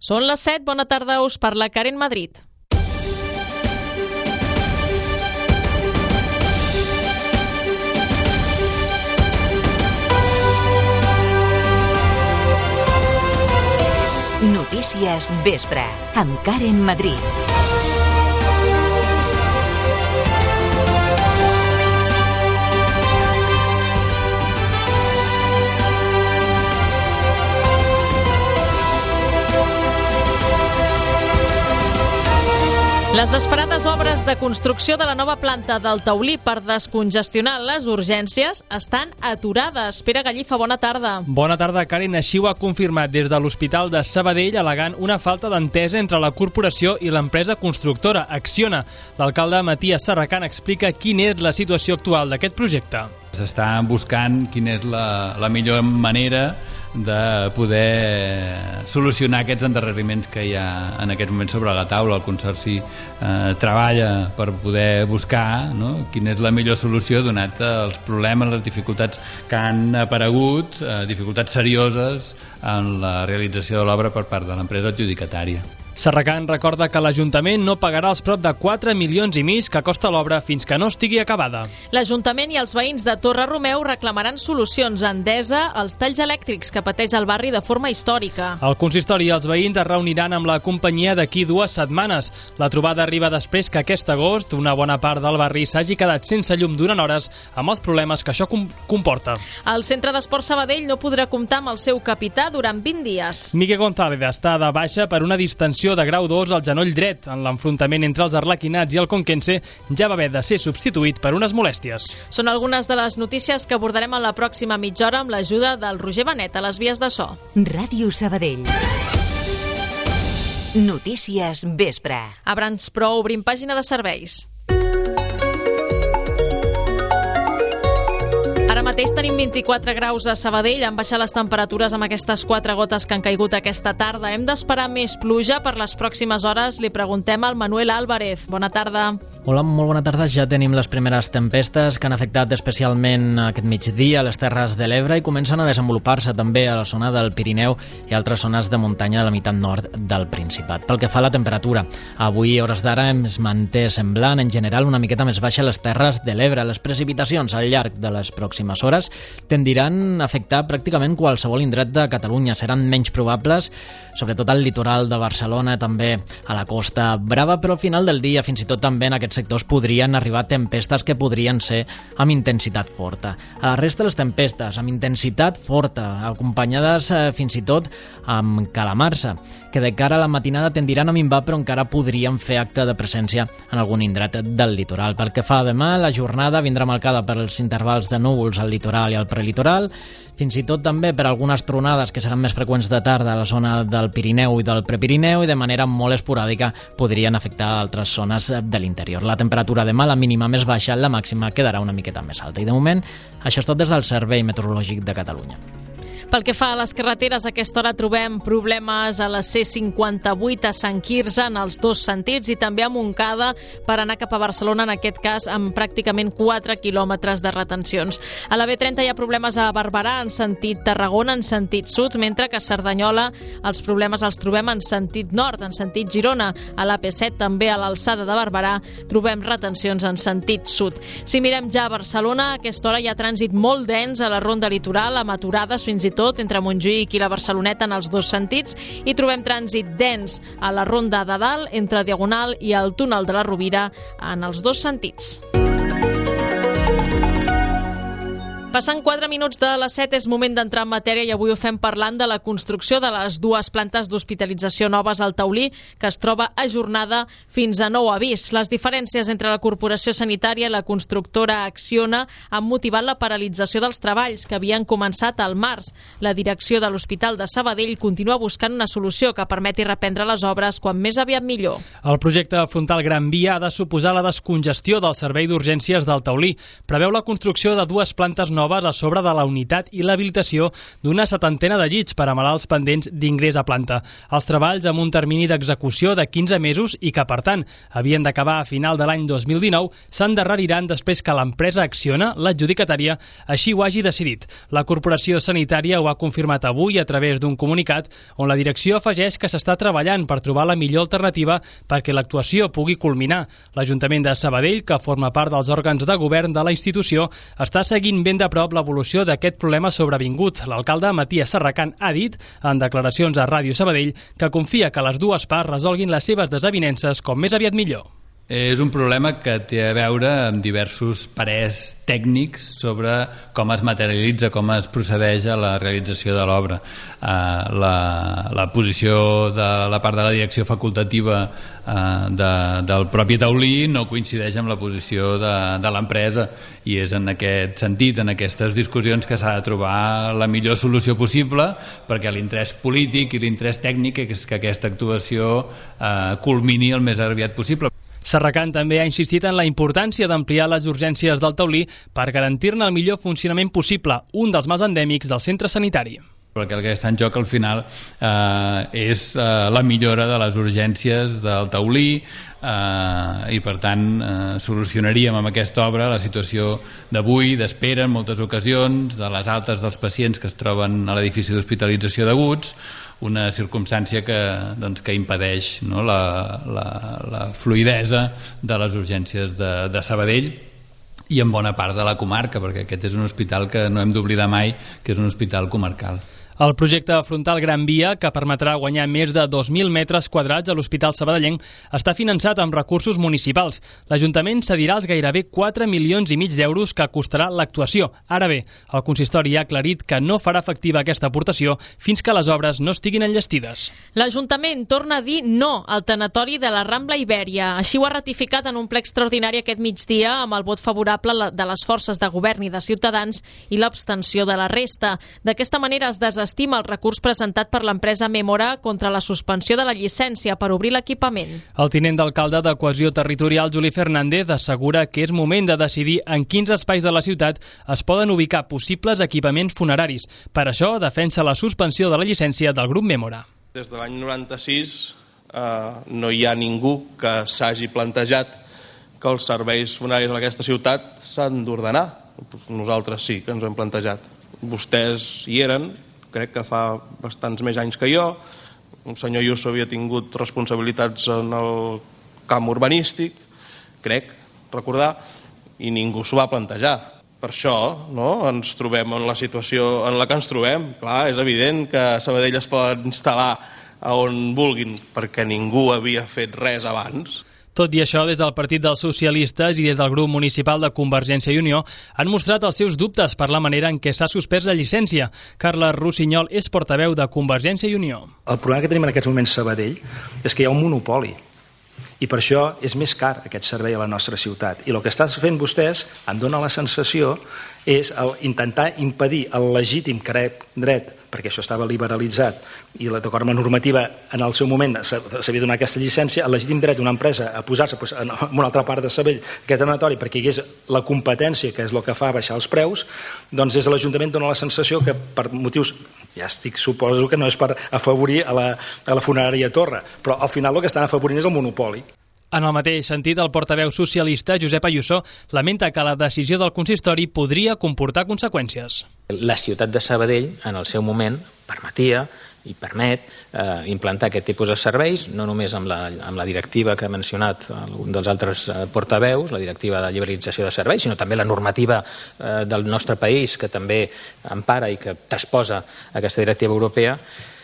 Són les 7, bona tarda, us parla Karen Madrid. Notícies Vespre, amb Karen Madrid. Les esperades obres de construcció de la nova planta del Taulí per descongestionar les urgències estan aturades. Pere Gallifa, bona tarda. Bona tarda, Karen. Així ho ha confirmat des de l'Hospital de Sabadell, al·legant una falta d'entesa entre la corporació i l'empresa constructora Acciona. L'alcalde Matías Serracant explica quina és la situació actual d'aquest projecte. S'està buscant quina és la millor manera de poder solucionar aquests endarreriments que hi ha en aquests moments sobre la taula. El Consorci treballa per poder buscar, no?, quina és la millor solució donat els problemes, les dificultats que han aparegut, dificultats serioses en la realització de l'obra per part de l'empresa adjudicatària. Serracant recorda que l'Ajuntament no pagarà els prop de 4,5 milions que costa l'obra fins que no estigui acabada. L'Ajuntament i els veïns de Torre Romeu reclamaran solucions a Endesa als talls elèctrics que pateix el barri de forma històrica. El consistori i els veïns es reuniran amb la companyia d'aquí 2 setmanes. La trobada arriba després que aquest agost una bona part del barri s'hagi quedat sense llum durant hores amb els problemes que això comporta. El Centre d'Esport Sabadell no podrà comptar amb el seu capità durant 20 dies. Miquel González està de baixa per una distensió de grau 2 al genoll dret. En l'enfrontament entre els arlequinats i el conquense ja va haver de ser substituït per unes molèsties. Són algunes de les notícies que abordarem en la pròxima mitja hora amb l'ajuda del Roger Benet a les vies de so. Ràdio Sabadell. Notícies Vespre. A Brands Pro obrim pàgina de serveis. Ara mateix tenim 24 graus a Sabadell, han baixat les temperatures amb aquestes 4 gotes que han caigut aquesta tarda. Hem d'esperar més pluja per les pròximes hores. Li preguntem al Manuel Álvarez. Bona tarda. Hola, molt bona tarda. Ja tenim les primeres tempestes que han afectat especialment aquest migdia a les Terres de l'Ebre i comencen a desenvolupar-se també a la zona del Pirineu i altres zones de muntanya de la meitat nord del Principat. Pel que fa a la temperatura, avui, a hores d'ara, es manté semblant, en general, una miqueta més baixa a les Terres de l'Ebre. Les precipitacions al llarg de les pròximes hores tendiran a afectar pràcticament qualsevol indret de Catalunya. Seran menys probables, sobretot al litoral de Barcelona, també a la Costa Brava, però al final del dia, fins i tot també en aquests sectors, podrien arribar tempestes que podrien ser amb intensitat forta. A la resta, les tempestes amb intensitat forta, acompanyades fins i tot amb calamarsa, que de cara a la matinada tendiran a minvar, però encara podrien fer acte de presència en algun indret del litoral. Pel que fa a demà, la jornada vindrà marcada per els intervals de núvols al litoral i al prelitoral, fins i tot també per algunes tronades que seran més freqüents de tarda a la zona del Pirineu i del Prepirineu i de manera molt esporàdica podrien afectar altres zones de l'interior. La temperatura demà, la mínima més baixa, la màxima quedarà una miqueta més alta. I de moment, això és tot des del Servei Meteorològic de Catalunya. Pel que fa a les carreteres, a aquesta hora trobem problemes a la C58 a Sant Quirze en els 2 sentits i també a Montcada per anar cap a Barcelona, en aquest cas amb pràcticament 4 quilòmetres de retencions. A la B30 hi ha problemes a Barberà en sentit Tarragona, en sentit sud, mentre que a Cerdanyola els problemes els trobem en sentit nord, en sentit Girona. A l'AP7 també a l'alçada de Barberà trobem retencions en sentit sud. Si mirem ja a Barcelona, a aquesta hora hi ha trànsit molt dens a la ronda litoral, amb aturades fins i tot entre Montjuïc i la Barceloneta en els 2 sentits, i trobem trànsit dens a la ronda de dalt entre Diagonal i el túnel de la Rovira en els 2 sentits. Passant 4 minuts de les 7 és moment d'entrar en matèria i avui ho fem parlant de la construcció de les 2 plantes d'hospitalització noves al Taulí, que es troba ajornada fins a nou avís. Les diferències entre la Corporació Sanitària i la constructora Acciona han motivat la paralització dels treballs que havien començat al març. La direcció de l'Hospital de Sabadell continua buscant una solució que permeti reprendre les obres quan més aviat millor. El projecte Frontal Gran Via ha de suposar la descongestió del servei d'urgències del Taulí. Preveu la construcció de 2 plantes noves noves a sobre de la unitat i l'habilitació d'una 70 de llits per a malalts pendents d'ingrés a planta. Els treballs amb un termini d'execució de 15 mesos i que, per tant, havien d'acabar a final de l'any 2019, s'endarreriran després que l'empresa Acciona, l'adjudicatària, així ho hagi decidit. La Corporació Sanitària ho ha confirmat avui a través d'un comunicat on la direcció afegeix que s'està treballant per trobar la millor alternativa perquè l'actuació pugui culminar. L'Ajuntament de Sabadell, que forma part dels òrgans de govern de la institució, està seguint ben de prop l'evolució d'aquest problema sobrevingut. L'alcalde Matías Serracant ha dit, en declaracions a Ràdio Sabadell, que confia que les dues parts resolguin les seves desavinences com més aviat millor. És un problema que té a veure amb diversos parers tècnics sobre com es materialitza, com es procedeix a la realització de l'obra. La posició de la part de la direcció facultativa del propi taulí no coincideix amb la posició de l'empresa, i és en aquest sentit, en aquestes discussions, que s'ha de trobar la millor solució possible perquè l'interès polític i l'interès tècnic és que aquesta actuació culmini el més aviat possible. Serracant també ha insistit en la importància d'ampliar les urgències del taulí per garantir-ne el millor funcionament possible, un dels mals endèmics del centre sanitari. Perquè el que està en joc al final és la millora de les urgències del taulí, i per tant solucionaríem amb aquesta obra la situació d'avui, d'espera en moltes ocasions, de les altes dels pacients que es troben a l'edifici d'hospitalització d'aguts, una circumstància que impedeix, no, la fluïdesa de les urgències de Sabadell i en bona part de la comarca, perquè aquest és un hospital que no hem d'oblidar mai que és un hospital comarcal. El projecte frontal Gran Via, que permetrà guanyar més de 2.000 metres quadrats a l'Hospital Sabadellenc, està finançat amb recursos municipals. L'Ajuntament cedirà els gairebé 4,5 milions d'euros que costarà l'actuació. Ara bé, el consistori ha aclarit que no farà efectiva aquesta aportació fins que les obres no estiguin enllestides. L'Ajuntament torna a dir no al tanatori de la Rambla Ibèria. Així ho ha ratificat en un ple extraordinari aquest migdia amb el vot favorable de les forces de govern i de Ciutadans i l'abstenció de la resta. D'aquesta manera es desestima el recurs presentat per l'empresa Mémora contra la suspensió de la llicència per obrir l'equipament. El tinent d'alcalde de Cohesió Territorial, Juli Fernández, assegura que és moment de decidir en quins espais de la ciutat es poden ubicar possibles equipaments funeraris. Per això defensa la suspensió de la llicència del grup Mémora. Des de l'any 96 no hi ha ningú que s'hagi plantejat que els serveis funeraris d'aquesta ciutat s'han d'ordenar. Nosaltres sí que ens ho hem plantejat. Vostès hi eren, crec que fa bastants més anys que jo. El senyor Ayuso havia tingut responsabilitats en el camp urbanístic, crec recordar, i ningú s'ho va plantejar. Per això ens trobem en la situació en la que ens trobem. Clar, és evident que a Sabadell es poden instal·lar a on vulguin, perquè ningú havia fet res abans. Tot i això, des del Partit dels Socialistes i des del grup municipal de Convergència i Unió han mostrat els seus dubtes per la manera en què s'ha suspès la llicència. Carles Rossinyol és portaveu de Convergència i Unió. El problema que tenim en aquests moments a Sabadell és que hi ha un monopoli i per això és més car aquest servei a la nostra ciutat. I el que estan fent vostès, em dóna la sensació, és intentar impedir el legítim dret, perquè això estava liberalitzat i d'acord amb la normativa en el seu moment s'havia donat aquesta llicència, el legítim dret d'una empresa a posar-se en una altra part de Sabadell aquest tanatori perquè hi hagués la competència, que és el que fa baixar els preus, doncs des de l'Ajuntament dona la sensació que per motius, suposo que no és per afavorir a la funerària Torre, però al final el que estan afavorint és el monopoli. En el mateix sentit, el portaveu socialista, Josep Ayuso, lamenta que la decisió del consistori podria comportar conseqüències. La ciutat de Sabadell, en el seu moment, permetia i permet implantar aquest tipus de serveis, no només amb la directiva que ha mencionat un dels altres portaveus, la directiva de liberalització de serveis, sinó també la normativa del nostre país, que també empara i que transposa aquesta directiva europea,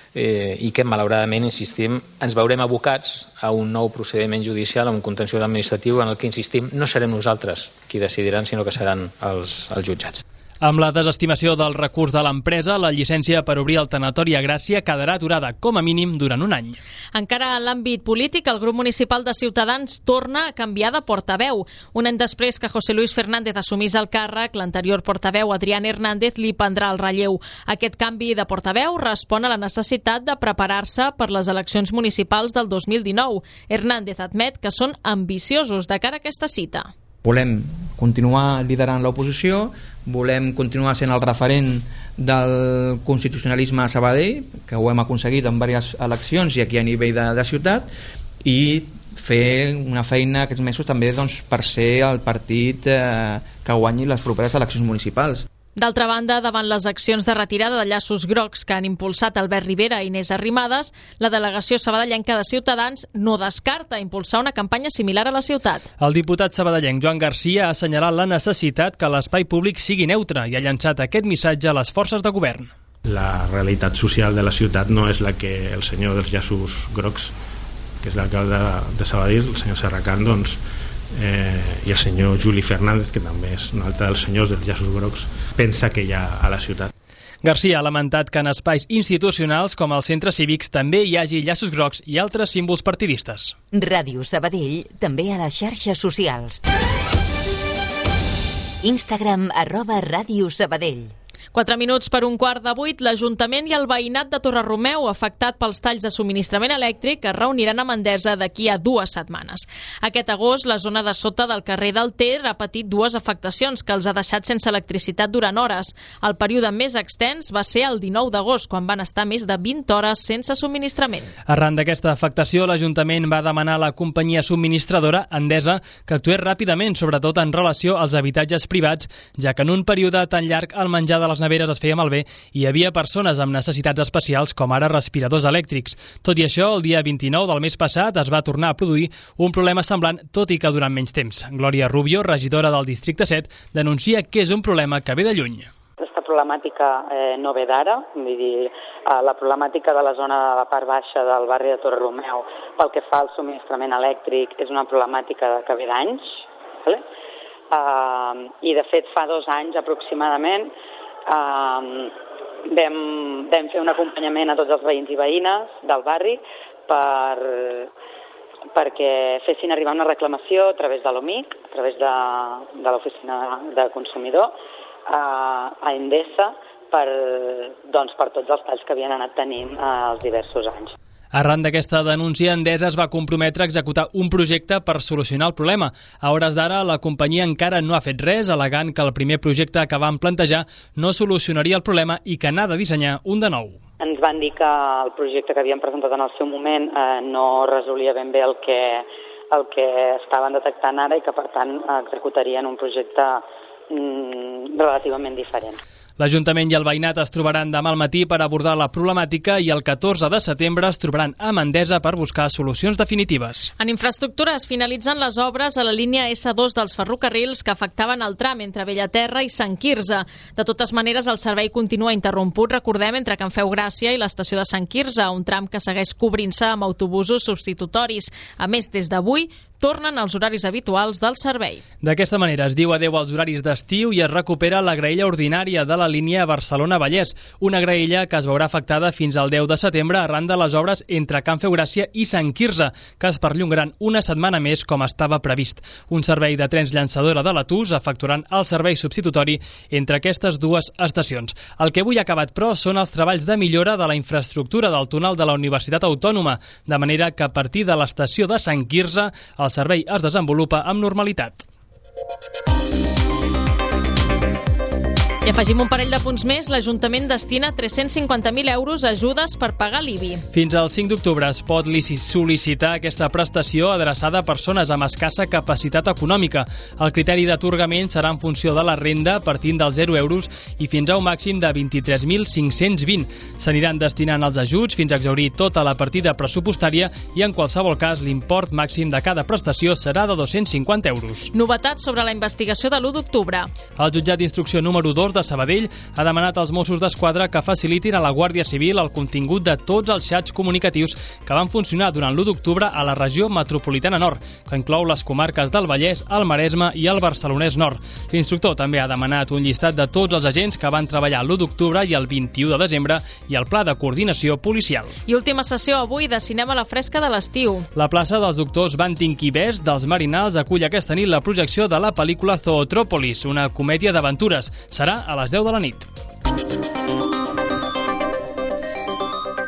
i que malauradament, insistim, ens veurem abocats a un nou procediment judicial, a un contenciós administratiu en el que, insistim, no serem nosaltres qui decidiran, sinó que seran els jutjats. Amb la desestimació del recurs de l'empresa, la llicència per obrir el tanatori a Gràcia quedarà aturada, com a mínim, durant un any. Encara en l'àmbit polític, el grup municipal de Ciutadans torna a canviar de portaveu. Un any després que José Luis Fernández assumís el càrrec, l'anterior portaveu, Adrián Hernández, li prendrà el relleu. Aquest canvi de portaveu respon a la necessitat de preparar-se per les eleccions municipals del 2019. Hernández admet que són ambiciosos de cara a aquesta cita. Volem continuar liderant l'oposició, volem continuar sent el referent del constitucionalisme a Sabadell, que ho hem aconseguit en diverses eleccions i aquí a nivell de ciutat, i fer una feina aquests mesos també per ser el partit que guanyi les properes eleccions municipals. D'altra banda, davant les accions de retirada de llaços grocs que han impulsat Albert Rivera i Inés Arrimadas, la delegació sabadellenca de Ciutadans no descarta impulsar una campanya similar a la ciutat. El diputat sabadellenc Joan Garcia ha assenyalat la necessitat que l'espai públic sigui neutre i ha llançat aquest missatge a les forces de govern. La realitat social de la ciutat no és la que el senyor dels llaços grocs, que és l'alcalde de Sabadell, el senyor Serracant, i el senyor Juli Fernández, que també és un altre dels senyors dels llaços grocs, pensa que hi ha a la ciutat. Garcia ha lamentat que en espais institucionals com els centres cívics també hi hagi llaços grocs i altres símbols partidistes. Ràdio Sabadell, també a les xarxes socials. Instagram @Ràdio Sabadell. 4 minuts per 7:15, l'Ajuntament i el veïnat de Torre-romeu, afectat pels talls de subministrament elèctric, es reuniran a Endesa d'aquí a 2 setmanes. Aquest agost, la zona de sota del carrer del Ter ha patit 2 afectacions que els ha deixat sense electricitat durant hores. El període més extens va ser el 19 d'agost, quan van estar més de 20 hores sense subministrament. Arran d'aquesta afectació, l'Ajuntament va demanar a la companyia subministradora, Endesa, que actués ràpidament, sobretot en relació als habitatges privats, ja que en un període tan llarg el menjar de les neveres es feia malbé i hi havia persones amb necessitats especials com ara respiradors elèctrics. Tot i això, el dia 29 del mes passat es va tornar a produir un problema semblant, tot i que durant menys temps. Glòria Rubio, regidora del districte 7, denuncia que és un problema que ve de lluny. Aquesta problemàtica no ve d'ara, vull dir, la problemàtica de la zona de la part baixa del barri de Torre-romeu pel que fa al subministrament elèctric és una problemàtica que ve d'anys, vale? I de fet fa 2 anys aproximadament vam fer un acompanyament a tots els veïns i veïnes del barri perquè fessin arribar una reclamació a través de l'OMIC, a través de l'oficina de consumidor a Endesa per tots els talls que havien anat tenint els diversos anys. Arran d'aquesta denúncia, Endesa es va comprometre a executar un projecte per solucionar el problema. A hores d'ara, la companyia encara no ha fet res, al·legant que el primer projecte que van plantejar no solucionaria el problema i que n'ha de dissenyar un de nou. Ens van dir que el projecte que havien presentat en el seu moment no resolia ben bé el que estaven detectant ara i que, per tant, executarien un projecte relativament diferent. L'Ajuntament i el veïnat es trobaran demà al matí per abordar la problemàtica i el 14 de setembre es trobaran amb Endesa per buscar solucions definitives. En infraestructures finalitzen les obres a la línia S2 dels ferrocarrils que afectaven el tram entre Bellaterra i Sant Quirze. De totes maneres, el servei continua interromput, recordem, entre Can Feu Gràcia i l'estació de Sant Quirze, un tram que segueix cobrint-se amb autobusos substitutoris. A més, des d'avui, tornen als horaris habituals del servei. D'aquesta manera es diu adeu als horaris d'estiu i es recupera la graella ordinària de la línia Barcelona-Vallès, una graella que es veurà afectada fins al 10 de setembre arran de les obres entre Can Feu Gràcia i Sant Quirze, que es perllongaran una setmana més com estava previst. Un servei de trens llançadora de l'Atus efectuaran el servei substitutori entre aquestes 2 estacions. El que avui ha acabat, però, són els treballs de millora de la infraestructura del túnel de la Universitat Autònoma, de manera que a partir de l'estació de Sant Quirze el servei es desenvolupa amb normalitat. I afegim un parell de punts més. L'Ajuntament destina 350.000 euros a ajudes per pagar l'IBI. Fins al 5 d'octubre es pot sol·licitar aquesta prestació adreçada a persones amb escassa capacitat econòmica. El criteri d'atorgament serà en funció de la renda, partint dels 0 euros i fins a un màxim de 23.520. S'aniran destinant els ajuts fins a exhaurir tota la partida pressupostària i, en qualsevol cas, l'import màxim de cada prestació serà de 250 euros. Novetats sobre la investigació de l'1 d'octubre. El jutjat d'instrucció número 2 de Sabadell ha demanat als Mossos d'Esquadra que facilitin a la Guàrdia Civil el contingut de tots els xats comunicatius que van funcionar durant l'1 d'octubre a la regió metropolitana nord, que inclou les comarques del Vallès, el Maresme i el Barcelonès nord. L'instructor també ha demanat un llistat de tots els agents que van treballar l'1 d'octubre i el 21 de desembre i el pla de coordinació policial. I última sessió avui de cinema a la fresca de l'estiu. La plaça dels doctors Banting i Best dels Marinals acull aquesta nit la projecció de la pel·lícula Zootrópolis, una comèdia d'aventures. Serà a les 10 de la nit.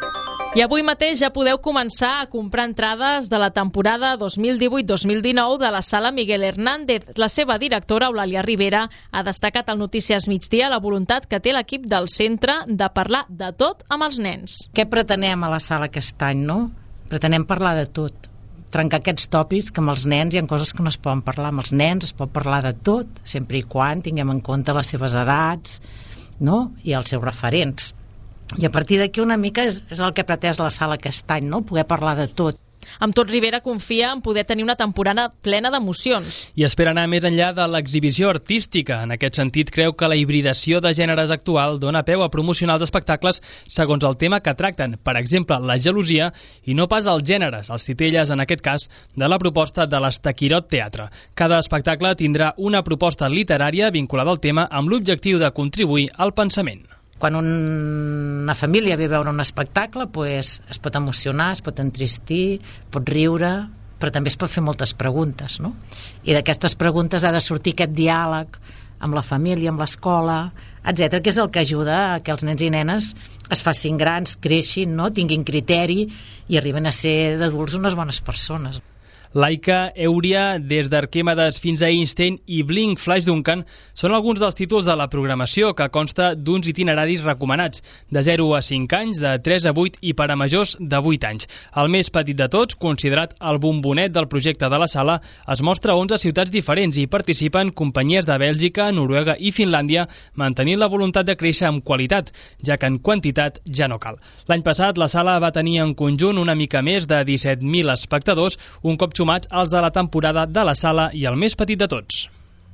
I avui mateix ja podeu començar a comprar entrades de la temporada 2018-2019 de la Sala Miguel Hernández. La seva directora, Eulàlia Rivera, ha destacat al Notícies Migdia la voluntat que té l'equip del centre de parlar de tot amb els nens. Què pretenem a la sala aquest any, no? Pretenem parlar de tot. Trencar aquests tòpics que amb els nens hi ha coses que no es poden parlar. Amb els nens es pot parlar de tot, sempre i quan tinguem en compte les seves edats, no? I els seus referents. I a partir d'aquí una mica és el que pretès la sala aquest any, no? Poder parlar de tot. Amb tot, Rivera confia en poder tenir una temporada plena d'emocions. I espera anar més enllà de l'exhibició artística. En aquest sentit, creu que la hibridació de gèneres actual dona peu a promocionar els espectacles segons el tema que tracten, per exemple, la gelosia, i no pas els gèneres, els titelles, en aquest cas, de la proposta de l'Estaquirot Teatre. Cada espectacle tindrà una proposta literària vinculada al tema amb l'objectiu de contribuir al pensament. Quan una família ve a veure un espectacle, pues, es pot emocionar, es pot entristir, pot riure, però també es pot fer moltes preguntes, no? I d'aquestes preguntes ha de sortir aquest diàleg amb la família, amb l'escola, etc., que és el que ajuda a que els nens i nenes es facin grans, creixin, no? Tinguin criteri i arriben a ser d'adults unes bones persones. Laika, Èuria, des d'Arquímedes fins a Einstein i Blink Flash Duncan són alguns dels títols de la programació, que consta d'uns itineraris recomanats, de 0 a 5 anys, de 3 a 8 i per a majors de 8 anys. El més petit de tots, considerat el bombonet del projecte de la sala, es mostra a 11 ciutats diferents i participen companyies de Bèlgica, Noruega i Finlàndia, mantenint la voluntat de créixer amb qualitat, ja que en quantitat ja no cal. L'any passat, la sala va tenir en conjunt una mica més de 17.000 espectadors, un cop sumats als de la temporada de la sala i el més petit de tots.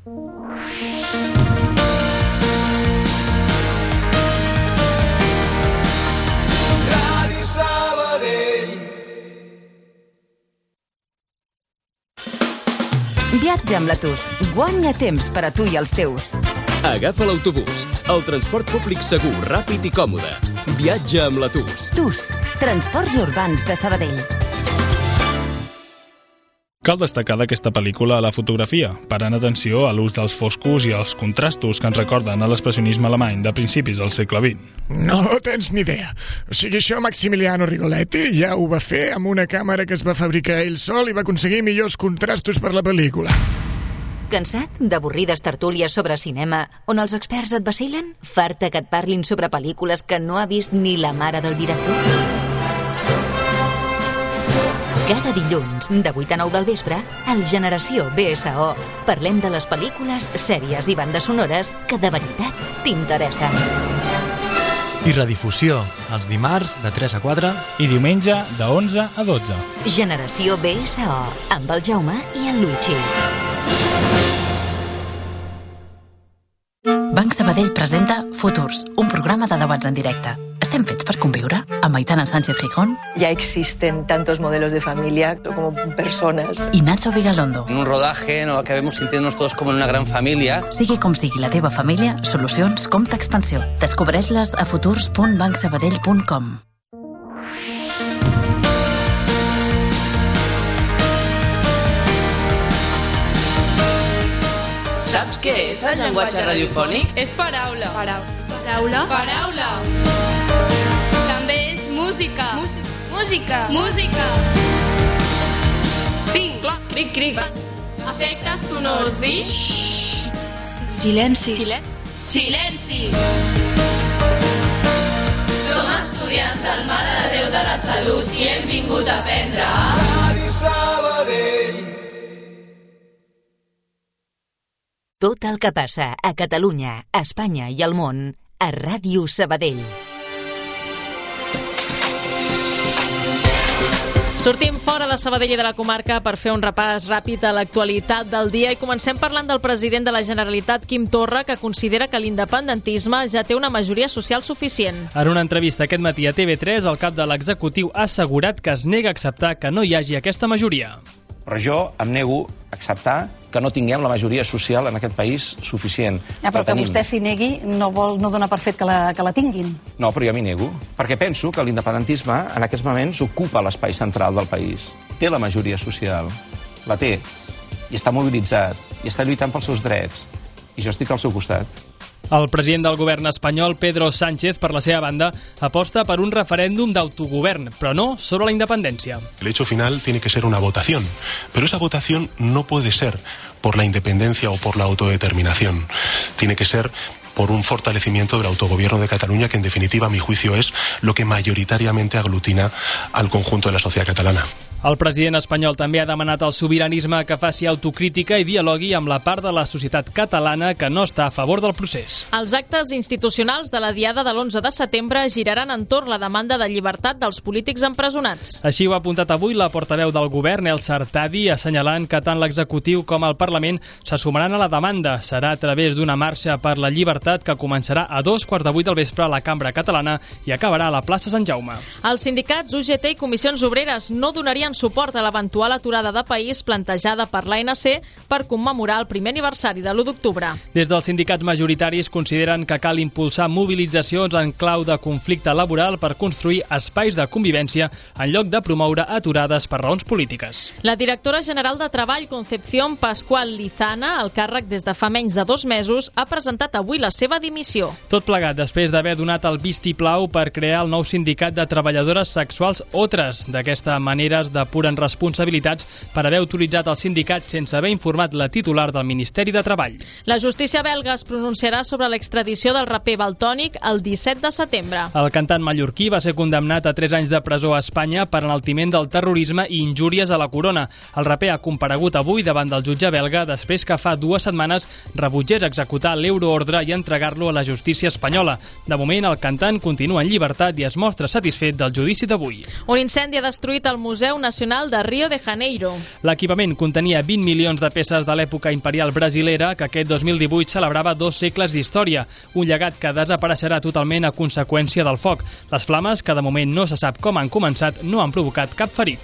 Ràdio Sabadell. Viatja amb la TUS. Guanya temps per a tu i els teus. Agafa l'autobús, el transport públic segur, ràpid i còmode. Viatja amb la TUS. TUS, Transports Urbans de Sabadell. Cal destacar d'aquesta pel·lícula la fotografia, parant atenció a l'ús dels foscos i els contrastos que ens recorden a l'expressionisme alemany de principis del segle XX. No tens ni idea. O sigui, això Maximiliano Rigoletti ja ho va fer amb una càmera que es va fabricar ell sol i va aconseguir millors contrastos per la pel·lícula. Cansat d'avorrides tertúlies sobre cinema on els experts et vacilen? Farta que et parlin sobre pel·lícules que no ha vist ni la mare del director? Cada dilluns, de 8 a 9 del vespre, al Generació BSO, parlem de les pel·lícules, sèries i bandes sonores que de veritat t'interessen. I redifusió, els dimarts de 3 a 4 i diumenge de 11 a 12. Generació BSO, amb el Jaume i el Luigi. Banc Sabadell presenta Futurs, un programa de debats en directe. ¿Estem fets per conviure? Amb Aitana Sánchez Gijón. Ya existen tantos modelos de familia como personas. Y Nacho Vigalondo. En un rodaje nos acabemos sintiéndonos todos como en una gran família. Sigui com sigui la teva família, solucions Compte Expansió. Descobreix-les a futurs.bancsabadell.com. Saps què és el llenguatge radiofònic? És paraula. Paraula. Paraula. També és música. Música. Música. Ping, cloc, cric, cric. Efectes sonors. Silenci. Silenci. Som estudiants del Mare de Déu de la Salut i hem vingut a aprendre. Ràdio Sabadell. Tot el que passa a Catalunya, a Espanya i al món, a Ràdio Sabadell. Sortim fora de Sabadell i de la comarca per fer un repàs ràpid a l'actualitat del dia i comencem parlant del president de la Generalitat, Quim Torra, que considera que l'independentisme ja té una majoria social suficient. En una entrevista aquest matí a TV3, el cap de l'executiu ha assegurat que es nega a acceptar que no hi hagi aquesta majoria. Però jo em nego a acceptar que no tinguem la majoria social en aquest país suficient. Ja, però que vostè s'hi negui no dona per fet que la tinguin. No, però jo m'hi nego, perquè penso que l'independentisme en aquests moments ocupa l'espai central del país. Té la majoria social, la té, i està mobilitzat, i està lluitant pels seus drets, i jo estic al seu costat. El president del govern espanyol, Pedro Sánchez, per la seva banda, aposta per un referèndum d'autogovern, però no sobre la independència. El hecho final tiene que ser una votación, pero esa votación no puede ser por la independencia o por la autodeterminación. Tiene que ser por un fortalecimiento del autogobierno de Cataluña, que en definitiva, a mi juicio, es lo que mayoritariamente aglutina al conjunto de la sociedad catalana. El president espanyol també ha demanat al sobiranisme que faci autocrítica i dialogui amb la part de la societat catalana que no està a favor del procés. Els actes institucionals de la diada de l'11 de setembre giraran entorn la demanda de llibertat dels polítics empresonats. Així ho ha apuntat avui la portaveu del govern, Elsa Artadi, assenyalant que tant l'executiu com el Parlament se sumaran a la demanda. Serà a través d'una marxa per la llibertat que començarà a 2:15 del vespre a la Cambra Catalana i acabarà a la plaça Sant Jaume. Els sindicats UGT i Comissions Obreres no donarien suport a l'eventual aturada de país plantejada per l'ANC per commemorar el primer aniversari de l'1 d'octubre. Des dels sindicats majoritaris consideren que cal impulsar mobilitzacions en clau de conflicte laboral per construir espais de convivència en lloc de promoure aturades per raons polítiques. La directora general de Treball, Concepción Pascual Lizana, al càrrec des de fa menys de 2 mesos, ha presentat avui la seva dimissió. Tot plegat després d'haver donat el vistiplau per crear el nou sindicat de treballadores sexuals OTRES. D'aquesta manera es depuren responsabilitats per haver autoritzat el sindicat sense haver informat la titular del Ministeri de Treball. La justícia belga es pronunciarà sobre l'extradició del raper Valtònyc el 17 de setembre. El cantant mallorquí va ser condemnat a 3 anys de presó a Espanya per enaltiment del terrorisme i injúries a la corona. El raper ha comparegut avui davant del jutge belga després que fa 2 setmanes rebutgés executar l'euroordre i entregar-lo a la justícia espanyola. De moment, el cantant continua en llibertat i es mostra satisfet del judici d'avui. Un incendi ha destruït el Museu Nacional de Rio de Janeiro. L'equipament contenia 20 milions de peces de l'època imperial brasilera que aquest 2018 celebrava 2 segles d'història, un llegat que desapareixerà totalment a conseqüència del foc. Les flames, que de moment no se sap com han començat, no han provocat cap ferit.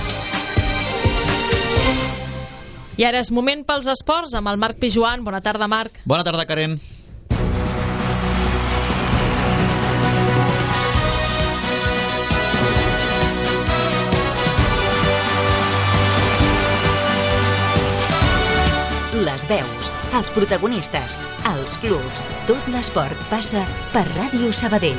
I ara és moment pels esports amb el Marc Pijuan. Bona tarda, Marc. Bona tarda, Karen. Les veus, els protagonistes, els clubs, tot l'esport passa per Ràdio Sabadell.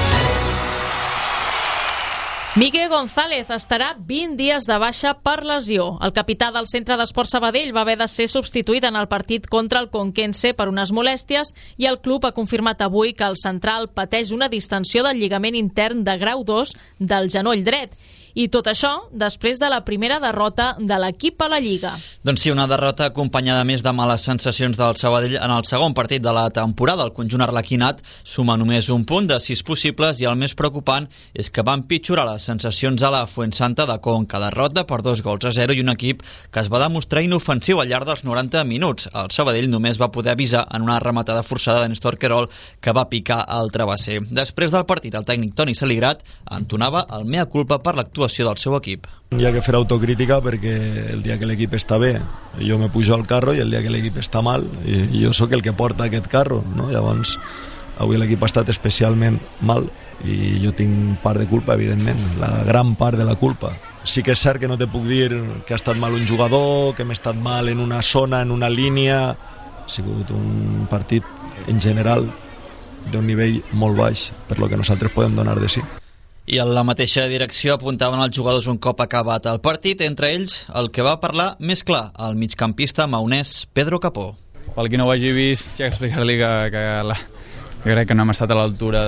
Miguel González estarà 20 dies de baixa per lesió. El capità del Centre d'Esport Sabadell va haver de ser substituït en el partit contra el Conquense per unes molèsties i el club ha confirmat avui que el central pateix una distensió del lligament intern de grau 2 del genoll dret. I tot això després de la primera derrota de l'equip a la Lliga. Doncs sí, una derrota acompanyada més de males sensacions del Sabadell en el segon partit de la temporada. El conjunt arlequinat suma només un punt de 6 possibles i el més preocupant és que van pitjorar les sensacions a la Fuensanta de Conca. Derrota per 2-0 i un equip que es va demostrar inofensiu al llarg dels 90 minuts. El Sabadell només va poder avisar en una rematada forçada de Néstor Querol que va picar al travesser. Després del partit, el tècnic Toni Saligrat entonava el mea culpa per l'actuació del seu equip. Hi ha que fer autocrítica perquè el dia que l'equip està bé jo me pujo al carro i el dia que l'equip està mal i jo sóc el que porta aquest carro, no? Llavors avui l'equip ha estat especialment mal i jo tinc part de culpa, evidentment, la gran part de la culpa. Sí que és cert que no te puc dir que ha estat mal un jugador, que hem estat mal en una zona, en una línia. Ha sigut un partit en general d'un nivell molt baix per lo que nosaltres podem donar de sí. I en la mateixa direcció apuntaven els jugadors un cop acabat el partit, entre ells el que va parlar més clar, el migcampista maonès Pedro Capó. Pel qui no ho hagi vist, ja explicar-li que jo crec que no hem estat a l'altura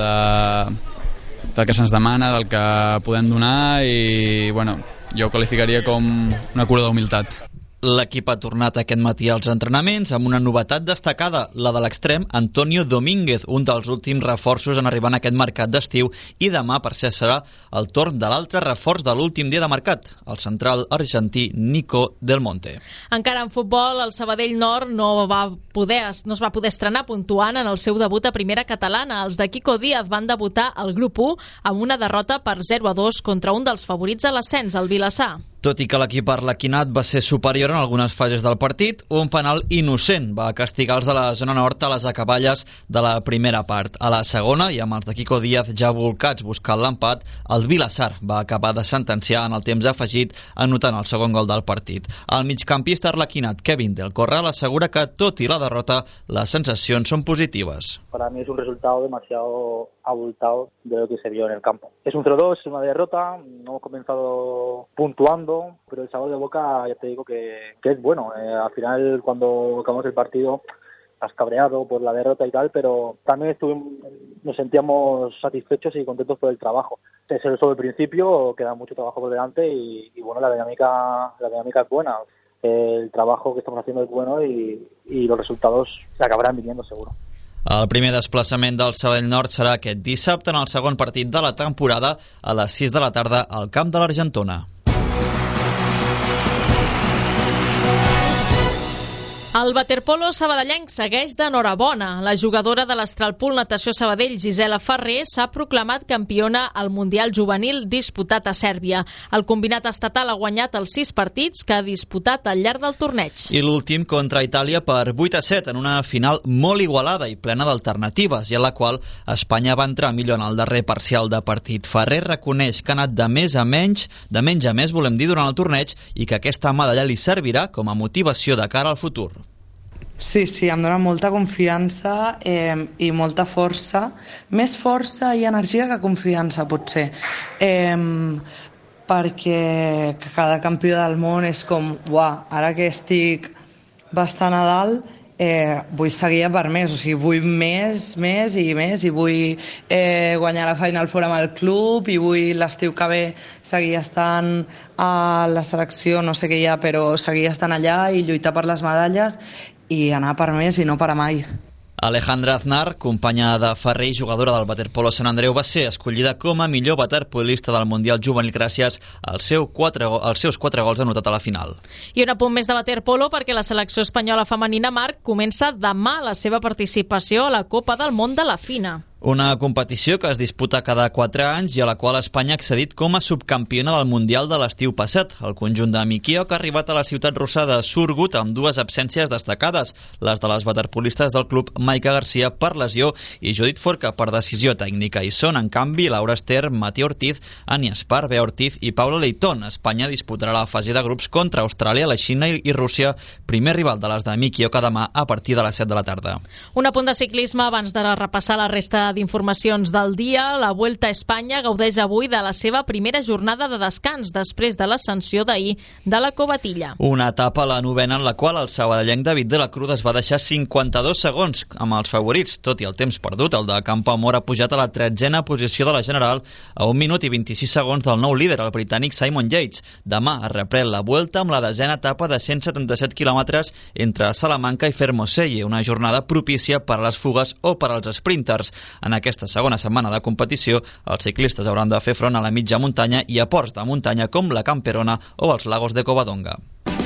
del que se'ns demana, del que podem donar i bueno, jo ho qualificaria com una cura d'humilitat. L'equip ha tornat aquest matí als entrenaments amb una novetat destacada, la de l'extrem Antonio Domínguez, un dels últims reforços en arribar en aquest mercat d'estiu, i demà, per ser, serà el torn de l'altre reforç de l'últim dia de mercat, el central argentí Nico Del Monte. Encara en futbol, el Sabadell Nord no es va poder estrenar puntuant en el seu debut a primera catalana. Els de Kiko Díaz van debutar al grup 1 amb una derrota per 0-2 contra un dels favorits a l'ascens, el Vilassar. Tot i que l'equip arlequinat va ser superior en algunes fases del partit, un penal innocent va castigar els de la zona nord a les acaballes de la primera part. A la segona, i amb els de Quico Díaz ja volcats buscant l'empat, el Vilassar va acabar de sentenciar en el temps afegit, anotant el segon gol del partit. El migcampista arlequinat Kevin del Corral assegura que, tot i la derrota, les sensacions són positives. Para mí es un resultado demasiado abultado de lo que se vio en el campo. Es un 0-2, es una derrota, no hemos comenzado puntuando, pero el sabor de boca ya te digo que es bueno. Al final, cuando acabamos el partido, has cabreado por la derrota y tal, pero también nos sentíamos satisfechos y contentos por el trabajo. Es solo el principio, queda mucho trabajo por delante y bueno, la dinámica es buena. El trabajo que estamos haciendo es bueno y los resultados se acabarán viniendo seguro. El primer desplaçament del Sabadell Nord serà aquest dissabte en el segon partit de la temporada a les 6 de la tarda al camp de l'Argentona. El waterpolo sabadellenc segueix d'enhorabona. La jugadora de l'Astralpool Natació Sabadell, Gisela Ferrer, s'ha proclamat campiona al Mundial Juvenil disputat a Sèrbia. El combinat estatal ha guanyat els 6 partits que ha disputat al llarg del torneig. I l'últim contra Itàlia per 8-7 en una final molt igualada i plena d'alternatives, i en la qual Espanya va entrar millor en el darrer parcial de partit. Ferrer reconeix que ha anat de menys a més, volem dir, durant el torneig, i que aquesta medalla li servirà com a motivació de cara al futur. Sí, em dona molta confiança i molta força, més força i energia que confiança potser, perquè cada campió del món és com, uah, ara que estic bastant a dalt, vull seguir per més, o sigui, vull més i vull guanyar la Final Four amb el club i vull l'estiu que ve seguir estant a la selecció, no sé què hi ha, però seguir estant allà i lluitar per les medalles i anar per més i no per a mai. Alejandra Aznar, companya de Ferrer i jugadora del waterpolo Sant Andreu, va ser escollida com a millor waterpolista del Mundial Juvenil gràcies als seus 4 gols anotat a la final. I un apunt més de waterpolo perquè la selecció espanyola femenina Marc comença demà la seva participació a la Copa del Món de la FINA. Una competició que es disputa cada 4 anys i a la qual Espanya ha accedit com a subcampiona del Mundial de l'estiu passat. El conjunt de Miquioc ha arribat a la ciutat russa de Surgut amb 2 absències destacades, les de les waterpolistes del club Maica Garcia per lesió i Judit Forca per decisió tècnica. I són, en canvi, Laura Ester, Mati Ortiz, Ania Espar, Bea Ortiz i Paula Leitón. Espanya disputarà la fase de grups contra Austràlia, la Xina i Rússia, primer rival de les de Miquioc demà a partir de les 7 de la tarda. Un apunt de ciclisme abans de repassar la resta d'informacions del dia. La Vuelta a Espanya gaudeix avui de la seva primera jornada de descans després de l'ascensió d'ahir de la Covatilla. Una etapa a la novena en la qual el sabadellenc David de la Cruz es va deixar 52 segons amb els favorits, tot i el temps perdut. El de Campoamor ha pujat a la 13a posició de la general a 1 minut i 26 segons del nou líder, el britànic Simon Yates. Demà es reprèn la Vuelta amb la 10a etapa de 177 quilòmetres entre Salamanca i Fermoselle, una jornada propícia per a les fugues o per als sprinters. En aquesta segona setmana de competició, els ciclistes hauran de fer front a la mitja muntanya i a ports de muntanya com la Camperona o els Lagos de Covadonga.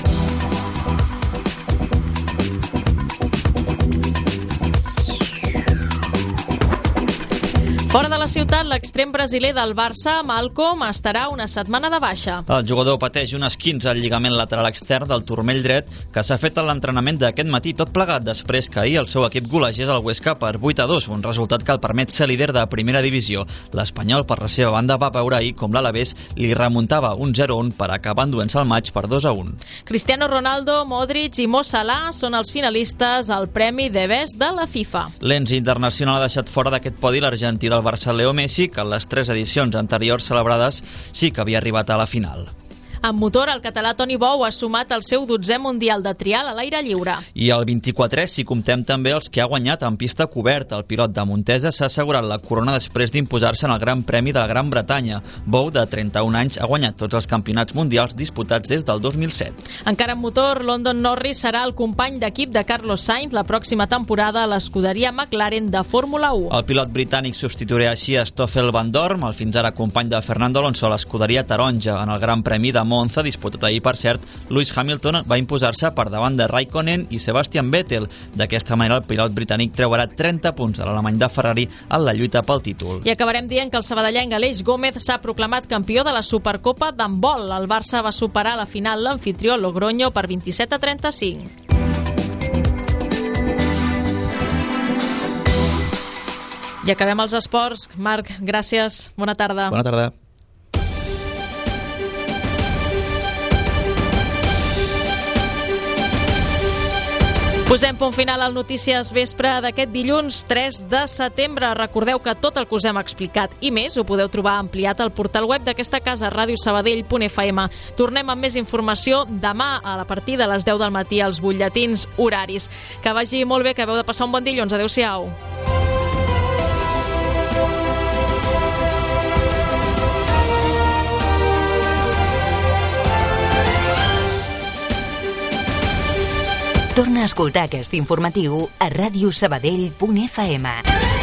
Fora de la ciutat, l'extrem brasiler del Barça, Malcom, estarà una setmana de baixa. El jugador pateix un esquinç al lligament lateral extern del turmell dret que s'ha fet a l'entrenament d'aquest matí, tot plegat després que ahir el seu equip golegés el Huesca per 8-2, un resultat que el permet ser líder de primera divisió. L'Espanyol, per la seva banda, va veure ahir com l'Alavés li remuntava un 0-1 per acabar enduent-se el maig per 2-1. Cristiano Ronaldo, Modric i Mo Salah són els finalistes al Premi de Best de la FIFA. L'ens internacional ha deixat fora d'aquest podi l'argentí del Barça Leo Messi, que en les 3 edicions anteriors celebrades sí que havia arribat a la final. En motor, el català Toni Bou ha sumat el seu 12è Mundial de trial a l'aire lliure. I el 24è, si comptem també els que ha guanyat en pista coberta. El pilot de Montesa s'ha assegurat la corona després d'imposar-se en el Gran Premi de la Gran Bretanya. Bou, de 31 anys, ha guanyat tots els campionats mundials disputats des del 2007. Encara en motor, London Norris serà el company d'equip de Carlos Sainz la pròxima temporada a l'escuderia McLaren de Fórmula 1. El pilot britànic substituirà així a Stoffel Van Dorn, el fins ara company de Fernando Alonso a l'escuderia taronja en el Gran Premi de Monza, disputat ahir, per cert, Lewis Hamilton va imposar-se per davant de Raikkonen i Sebastian Vettel. D'aquesta manera, el pilot britànic treurà 30 punts a l'alemany de Ferrari en la lluita pel títol. I acabarem dient que el sabadellenc Aleix Gómez s'ha proclamat campió de la Supercopa d'handbol. El Barça va superar a la final l'anfitrió Logroño per 27-35. I acabem els esports. Marc, gràcies. Bona tarda. Bona tarda. Posem punt final al Notícies Vespre d'aquest dilluns 3 de setembre. Recordeu que tot el que us hem explicat i més ho podeu trobar ampliat al portal web d'aquesta casa, radiosabadell.fm. Tornem amb més informació demà a partir de les 10 del matí als butlletins horaris. Que vagi molt bé, que acabeu de passar un bon dilluns. Adéu-siau. Torna a escoltar aquest informatiu a radiosabadell.fm.